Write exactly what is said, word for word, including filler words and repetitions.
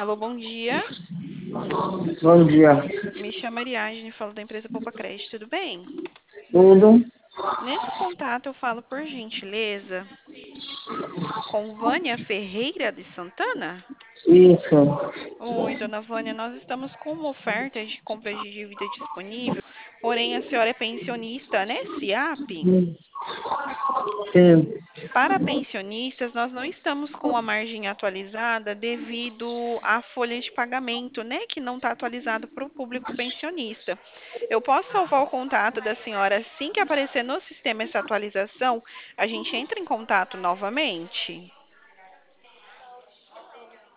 Alô, bom dia. Bom dia. Me chamo Ariadne, falo da empresa Poupa Crédito, tudo bem? Tudo? Nesse contato eu falo por gentileza com Vânia Ferreira de Santana? Isso. Oi, dona Vânia, nós estamos com uma oferta de compra de dívida disponível, porém a senhora é pensionista, né? SIAP? Hum, Sim. Para pensionistas, nós não estamos com a margem atualizada devido à folha de pagamento, né, que não está atualizado para o público pensionista. Eu posso salvar o contato da senhora assim que aparecer no sistema essa atualização, a gente entra em contato novamente?